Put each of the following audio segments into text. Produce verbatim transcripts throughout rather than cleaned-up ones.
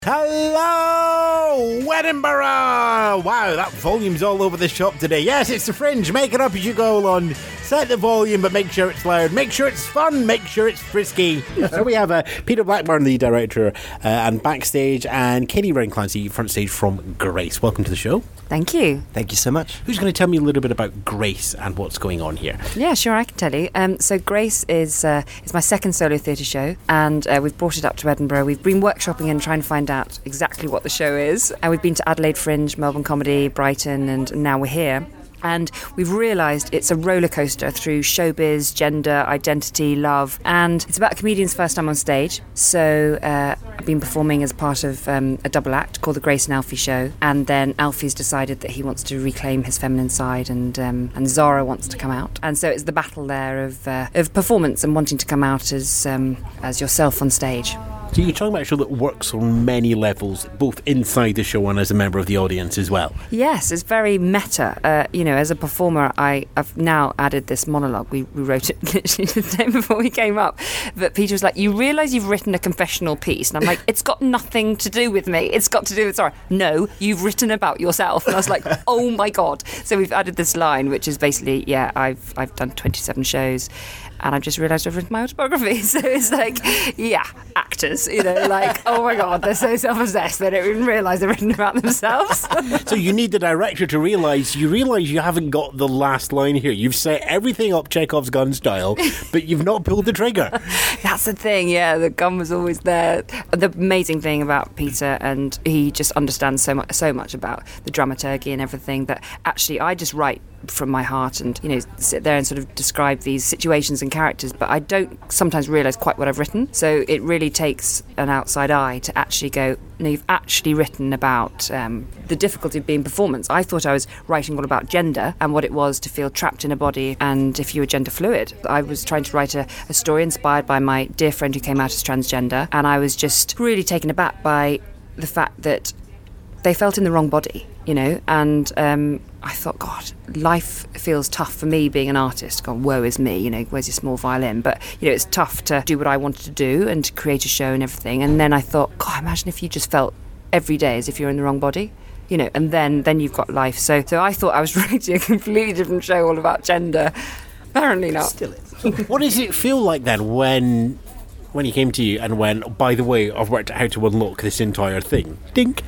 Hello, Edinburgh! Wow, that volume's all over the shop today. Yes, it's The Fringe. Make it up as you go along. Set the volume, but make sure it's loud. Make sure it's fun. Make sure it's frisky. So we have uh, Peter Blackburn, the director, uh, and backstage, and Katie Rowling-Clancy, front stage from Grace. Welcome to the show. Thank you. Thank you so much. Who's going to tell me a little bit about Grace and what's going on here? Yeah, sure, I can tell you. Um, so Grace is uh, is my second solo theatre show, and uh, we've brought it up to Edinburgh. We've been workshopping and trying to find out exactly what the show is. And we've been to Adelaide Fringe, Melbourne Comedy, Brighton, and now we're here. And we've realised it's a roller coaster through showbiz, gender, identity, love, and it's about a comedian's first time on stage. So uh, I've been performing as part of um, a double act called the Grace and Alfie Show, and then Alfie's decided that he wants to reclaim his feminine side, and um, and Zara wants to come out, and so it's the battle there of uh, of performance and wanting to come out as um, as yourself on stage. So you're talking about a show that works on many levels, both inside the show and as a member of the audience as well. Yes, it's very meta. Uh, you know, as a performer, I, I've now added this monologue. We, we wrote it literally the day before we came up. But Peter was like, you realise you've written a confessional piece? And I'm like, it's got nothing to do with me. It's got to do with, sorry, no, you've written about yourself. And I was like, oh my God. So we've added this line, which is basically, yeah, I've I've done twenty-seven shows. And I've just realised I've written my autobiography. So it's like, yeah, actors, you know, like, oh my God, they're so self-obsessed they don't even realise they're written about themselves. So you need the director to realise, you realise you haven't got the last line here. You've set everything up Chekhov's gun style, but you've not pulled the trigger. That's the thing, yeah, the gun was always there. The amazing thing about Peter, and he just understands so much, so much about the dramaturgy and everything, that actually I just write from my heart and, you know, sit there and sort of describe these situations and characters, but I don't sometimes realise quite what I've written. So it really takes an outside eye to actually go, no, you've actually written about um, the difficulty of being performance. I thought I was writing all about gender and what it was to feel trapped in a body, and if you were gender fluid. I was trying to write a, a story inspired by my dear friend who came out as transgender, and I was just really taken aback by the fact that they felt in the wrong body, you know, and um, I thought, God, life feels tough for me being an artist. God, woe is me, you know, where's your small violin? But, you know, it's tough to do what I wanted to do and to create a show and everything. And then I thought, God, imagine if you just felt every day as if you're in the wrong body, you know, and then, then you've got life. So, so I thought I was writing a completely different show all about gender. Apparently not. Still is. What does it feel like then when... when he came to you and went, by the way, I've worked out how to unlock this entire thing? Dink.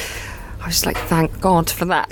I was just like, thank God for that.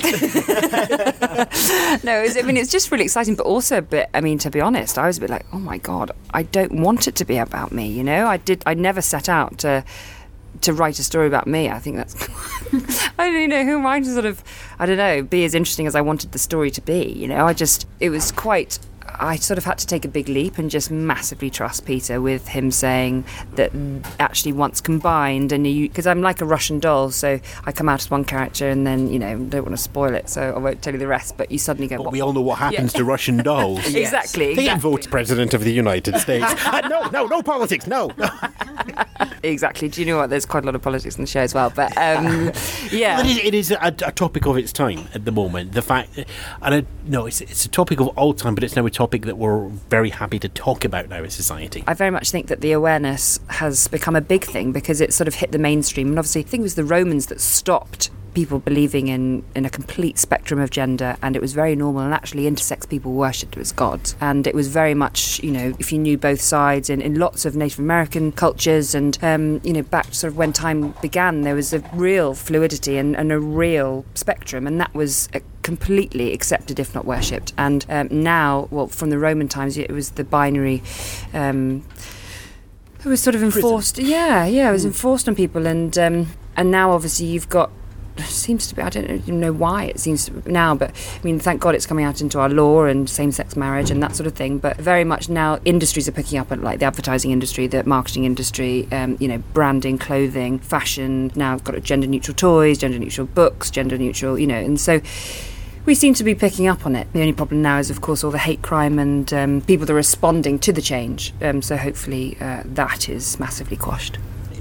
No, it was, I mean, it's just really exciting, but also a bit, I mean, to be honest, I was a bit like, oh my God, I don't want it to be about me, you know? I did, I never set out to to write a story about me. I think that's, I don't know, who am I to sort of, I don't know, be as interesting as I wanted the story to be, you know? I just, it was quite... I sort of had to take a big leap and just massively trust Peter with him saying that actually once combined, and because I'm like a Russian doll, so I come out as one character and then, you know, don't want to spoil it, so I won't tell you the rest, but you suddenly go... But what? we all know what happens yeah. to Russian dolls. Yes. Exactly. They exactly. vote President of the United States. uh, no, no, no politics, no. Exactly. Do you know what? There's quite a lot of politics in the show as well, but um, yeah. Well, it is, it is a, a topic of its time at the moment. The fact, and I, no, it's, it's a topic of all time, but it's now a topic that we're very happy to talk about now in society. I very much think that the awareness has become a big thing because it sort of hit the mainstream, and obviously I think it was the Romans that stopped people believing in, in a complete spectrum of gender, and it was very normal, and actually intersex people worshipped as gods, and it was very much, you know, if you knew both sides in, in lots of Native American cultures, and um, you know, back sort of when time began, there was a real fluidity and, and a real spectrum, and that was a completely accepted, if not worshipped. And um, now, well, from the Roman times, it was the binary um, it was sort of enforced. Prison. Yeah, yeah, it was enforced on people, and um, and now obviously you've got. Seems to be, I don't even know why it seems to be now, but I mean, thank God it's coming out into our law and same-sex marriage and that sort of thing, but very much now industries are picking up, like the advertising industry, the marketing industry, um, you know, branding, clothing, fashion. Now I've got gender-neutral toys, gender-neutral books, gender-neutral, you know, and so we seem to be picking up on it. The only problem now is, of course, all the hate crime and um, people that are responding to the change, um, so hopefully uh, that is massively quashed.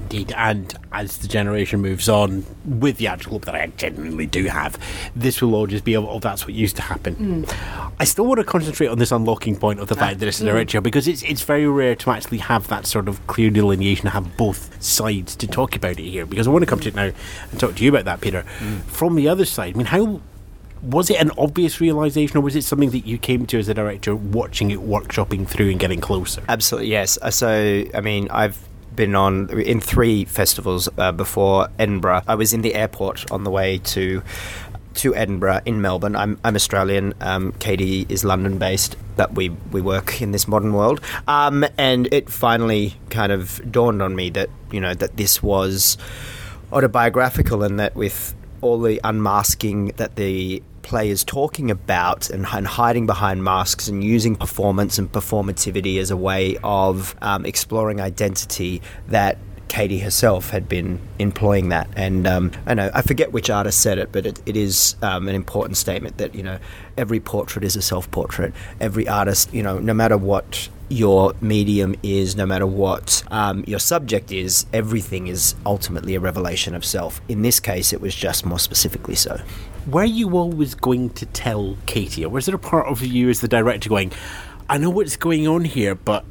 Indeed, and as the generation moves on, with the actual hope that I genuinely do have, this will all just be, oh, that's what used to happen. Mm. I still want to concentrate on this unlocking point of the fact that it's a director, because it's it's very rare to actually have that sort of clear delineation, have both sides to talk about it here, because I want to come to it now and talk to you about that, Peter. Mm. From the other side, I mean, how... was it an obvious realisation, or was it something that you came to as a director, watching it, workshopping through and getting closer? Absolutely, yes. So, I mean, I've been on in three festivals uh, before Edinburgh. I was in the airport on the way to to Edinburgh in Melbourne. I'm I'm Australian. Um, Katie is London-based. That we we work in this modern world, um, and it finally kind of dawned on me that you know that this was autobiographical, and that with all the unmasking that the play is talking about and, and hiding behind masks and using performance and performativity as a way of um, exploring identity, that Katie herself had been employing that. And um, I know, I forget which artist said it, but it, it is um, an important statement that, you know, every portrait is a self-portrait. Every artist, you know, no matter what your medium is, no matter what um, your subject is, everything is ultimately a revelation of self. In this case, it was just more specifically so. Were you always going to tell Katie, or was there a part of you as the director going, I know what's going on here, but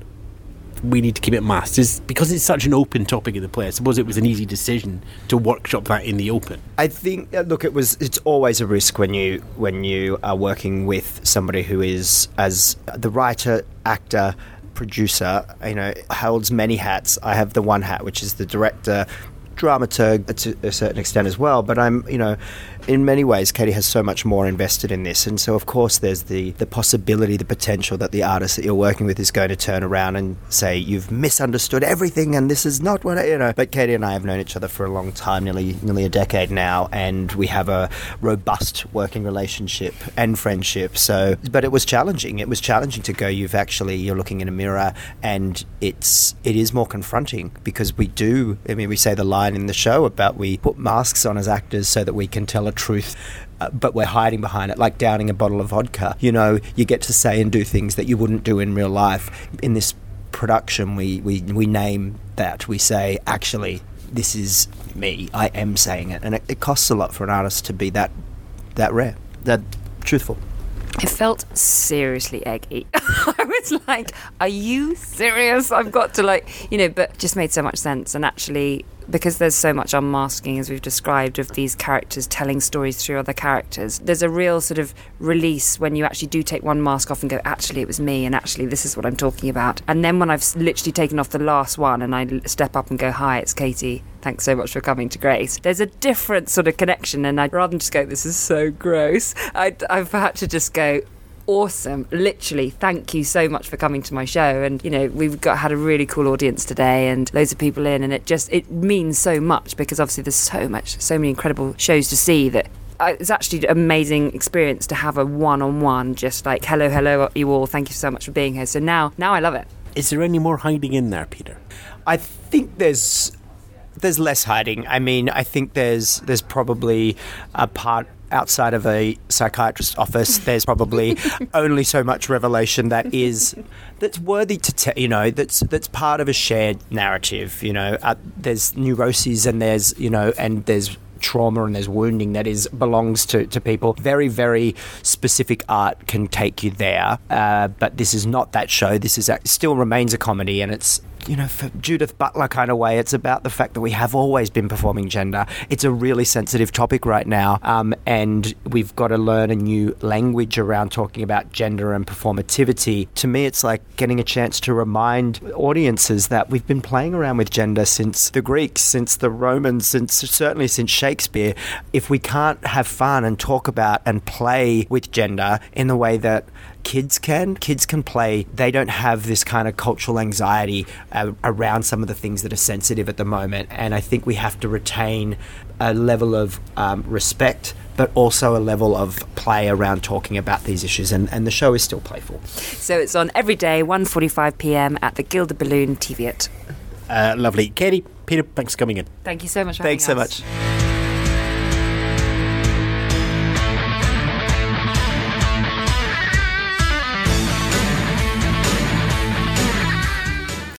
we need to keep it masked? Is because it's such an open topic in the play, I suppose it was an easy decision to workshop that in the open. I think, look, it was. It's always a risk when you when you are working with somebody who is, as the writer, actor, producer, you know, holds many hats. I have the one hat, which is the director, dramaturg to a certain extent as well, but I'm, you know, in many ways, Katie has so much more invested in this, and so of course there's the the possibility, the potential that the artist that you're working with is going to turn around and say, you've misunderstood everything and this is not what I, you know. But Katie and I have known each other for a long time, nearly nearly a decade now, and we have a robust working relationship and friendship. So, but it was challenging. It was challenging to go, you've actually, you're looking in a mirror, and it's it is more confronting, because we do, I mean, we say the line in the show about we put masks on as actors so that we can tell a truth, uh, but we're hiding behind it, like downing a bottle of vodka. You know, you get to say and do things that you wouldn't do in real life. In this production, we, we, we name that. We say, actually, this is me. I am saying it. And it, it costs a lot for an artist to be that that rare, that truthful. It felt seriously eggy. I was like, are you serious? I've got to, like, you know, but just made so much sense. And actually, because there's so much unmasking, as we've described, of these characters telling stories through other characters, there's a real sort of release when you actually do take one mask off and go, actually, it was me, and actually, this is what I'm talking about. And then when I've literally taken off the last one and I step up and go, hi, it's Katie, thanks so much for coming to Grace, there's a different sort of connection. And I'd rather than just go, this is so gross, I'd, I've had to just go, awesome, literally, thank you so much for coming to my show. And you know, we've got had a really cool audience today and loads of people in, and it just it means so much, because obviously there's so much so many incredible shows to see, that it's actually an amazing experience to have a one-on-one, just like hello hello you all, thank you so much for being here. So now now I love it. Is there any more hiding in there, Peter? I think there's there's less hiding. I mean, I think there's there's probably a part outside of a psychiatrist's office. There's probably only so much revelation that is that's worthy to tell, you know, that's that's part of a shared narrative. You know, uh, there's neuroses and there's, you know, and there's trauma and there's wounding that is belongs to, to people. Very, very specific art can take you there, uh, but this is not that show. This is a, still remains a comedy, and it's, you know, for Judith Butler kind of way, it's about the fact that we have always been performing gender. It's a really sensitive topic right now, um, and we've got to learn a new language around talking about gender and performativity. To me, it's like getting a chance to remind audiences that we've been playing around with gender since the Greeks, since the Romans, since certainly since Shakespeare. If we can't have fun and talk about and play with gender in the way that kids can. Kids can play. They don't have this kind of cultural anxiety uh, around some of the things that are sensitive at the moment. And I think we have to retain a level of um, respect, but also a level of play around talking about these issues. And, and the show is still playful. So it's on every day, one forty-five p.m. at the Gilded Balloon T V I T. Uh, lovely. Katie, Peter, thanks for coming in. Thank you so much for Thanks having so us. much.